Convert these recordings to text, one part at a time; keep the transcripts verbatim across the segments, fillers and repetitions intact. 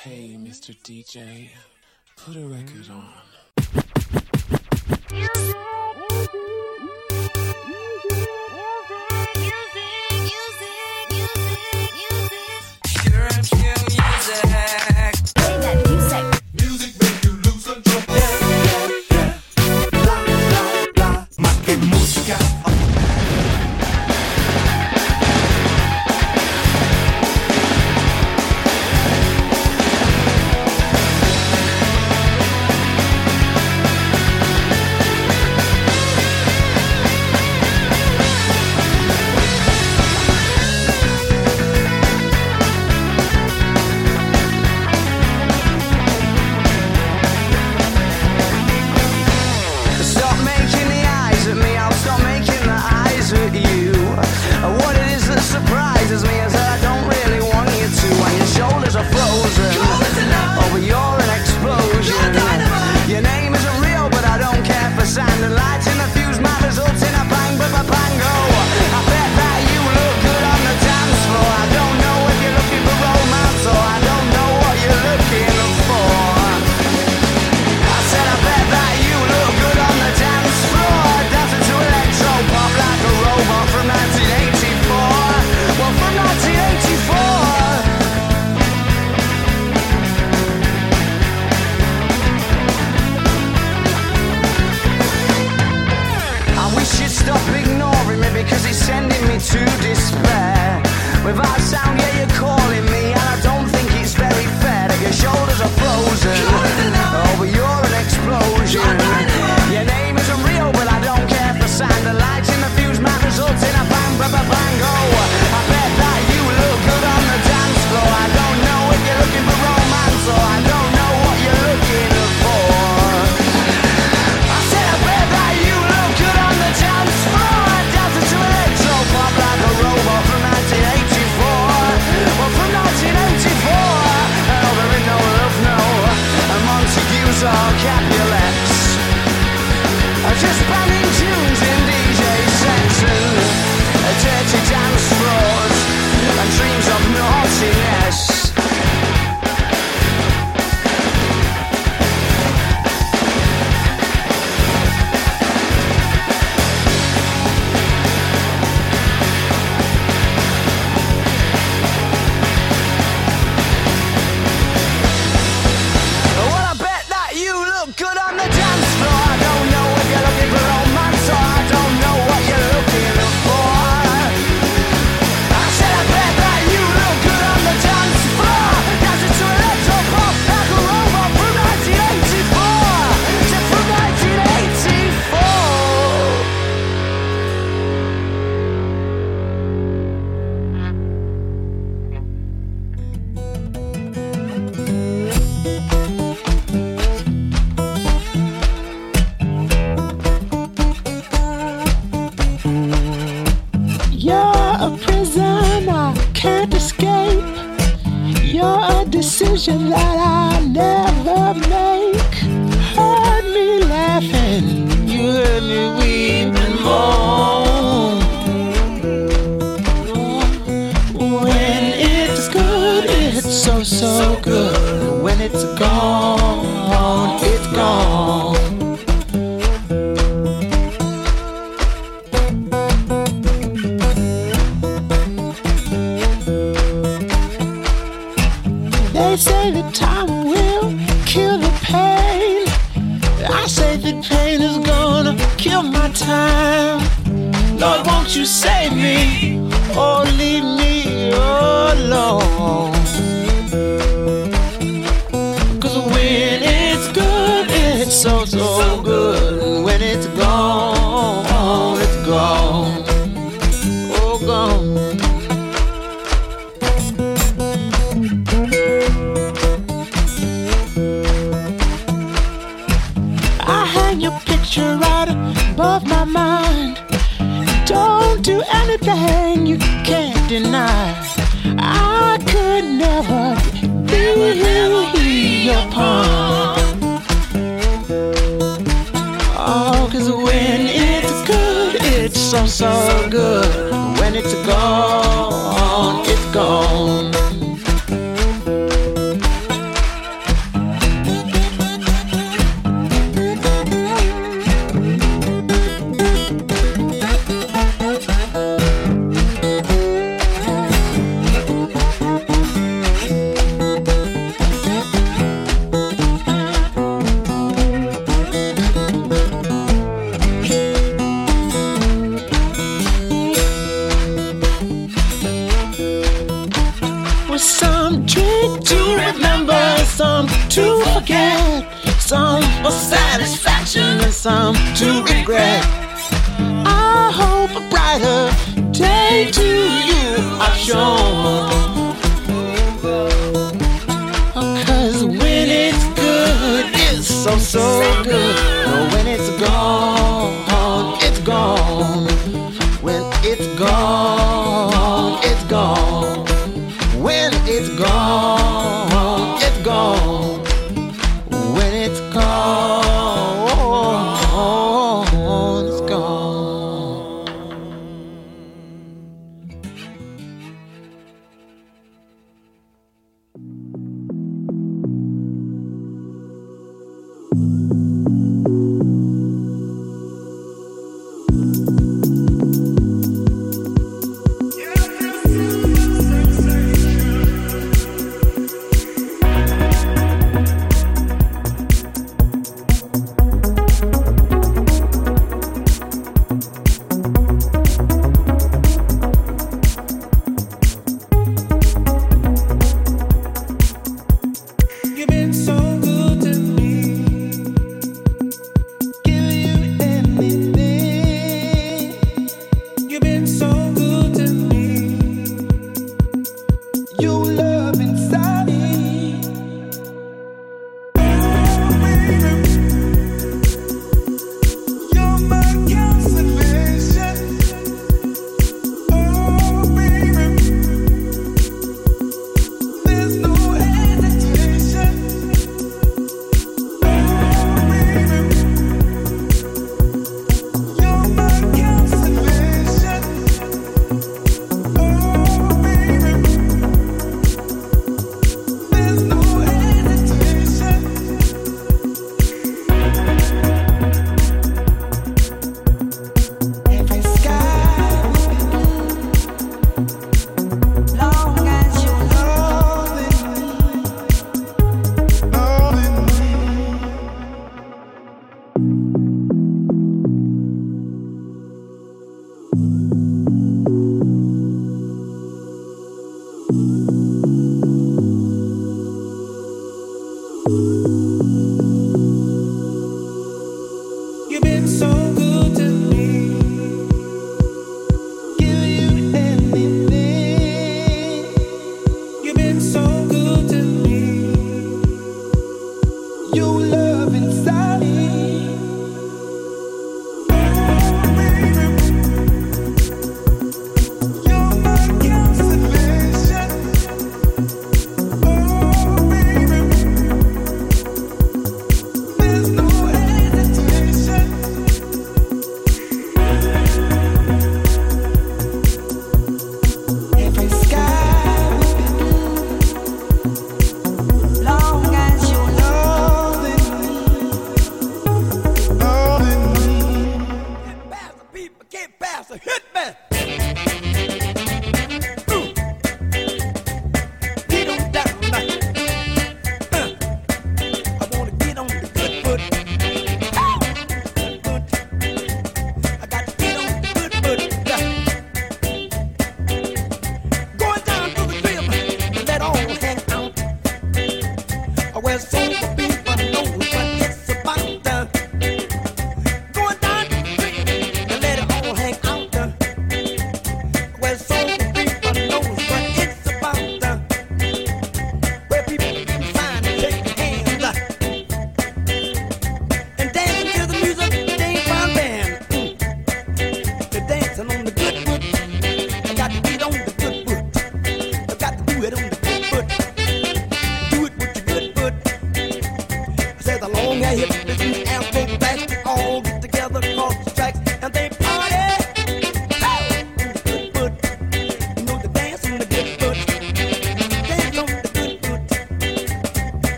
Hey, Mister D J, put a record on. That I never make. Heard me laughing, you heard me weep and moan. When it's good, it's so, so good. When it's gone, it's gone. They say that time will kill the pain. I say that pain is gonna kill my time. Lord, won't you save me or leave me alone? 'Cause when it's good, it's so, so good. When it's gone, it's gone. Oh, gone. Right above my mind. Don't do anything you can't deny. I could never be your pawn. Oh, 'cause when it's good, it's so, so good. When it's gone, it's gone. some to forget, some for satisfaction, and some to regret. I hope a brighter day to you I've shown. Cause when it's good, it's so, so good. But when it's gone, it's gone. When it's gone, it's gone. When it's gone, it's gone. When it's gone, it's gone.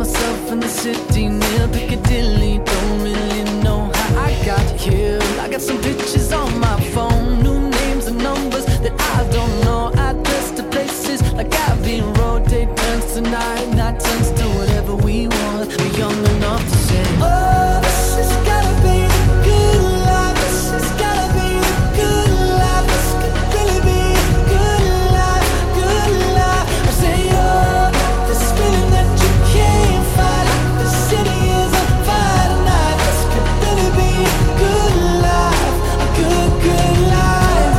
myself in the city near Piccadilly. Don't really know how I got here. I got some pictures on my phone, new names and numbers that I don't know. Address to places like Abbey Road. Day turns to night, night turns to whatever we want. We're young enough to say, oh, this has gotta be the good life. This has gotta be the good life. This could really be the good life, good life. I say, oh, this feeling that you can't fight. The city is on fire tonight. This could really be a good life, a good, good life.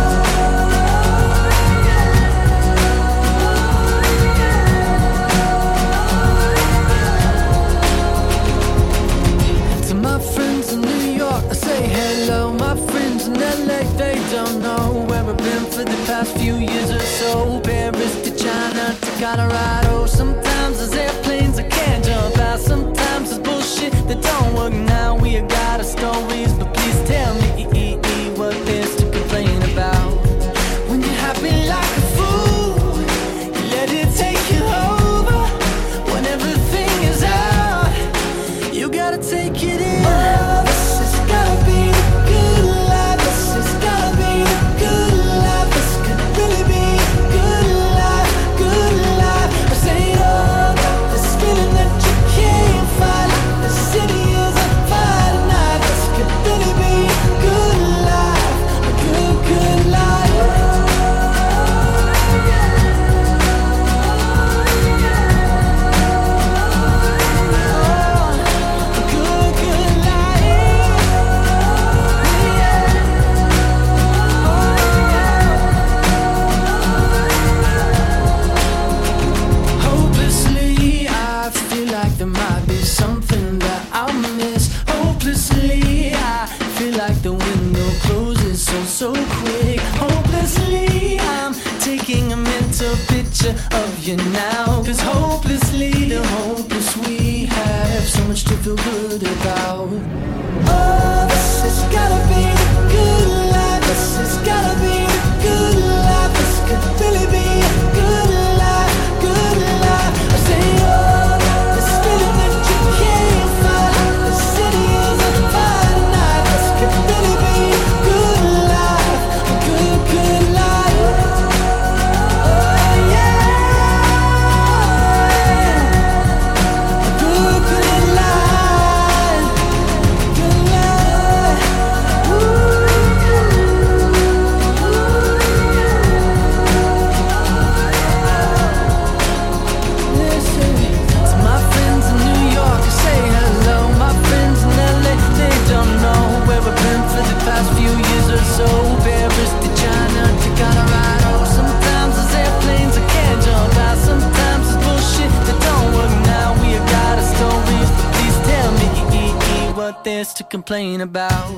To my friends in New York, I say hello. My friends in L A, they don't know where I've been for the past few years or so. Paris to China to Colorado. Sometimes there's airplanes I can't jump out. Sometimes there's bullshit that don't work now. We have got our stories, but please tell me what there's to complain about. When you're happy like a fool, you let it take you over. When everything is out, you gotta take it in. Oh, this has gotta be the good life. This has gotta be the good life. This could really be a good life, good life. I say, oh, this feeling that you can't fight. The city is on fire tonight. This could really be a good life, a good, good life. A good, good life. Hopelessly, I feel like there might be something that I'll miss. Hopelessly, I feel like the window closes so, so quick. Hopelessly, I'm taking a mental picture of you now. Cause hopelessly, the hopeless we have so much to feel good about. Oh, this has gotta be the good life. This has gotta be the good life. This could really be a good life, good life. I say, oh, this feeling that you can't fight. The city is on fire tonight. This could really be a good life, a good, good life. Oh, yeah. A good, good life, good life. Ooh. Listen to my friends in New York, I say hello. My friends in L A, they don't know where we've been for the past few years or so. Paris to China to Colorado. Sometimes there's airplanes I can't jump out. Sometimes there's bullshit that don't work now. We have got our stories, but please tell me what there's to complain about.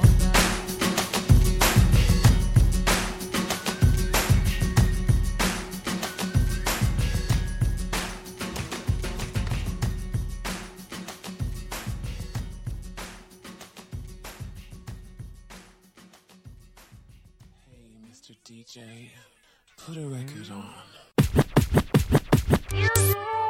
Hey, Mister D J, put a record on. You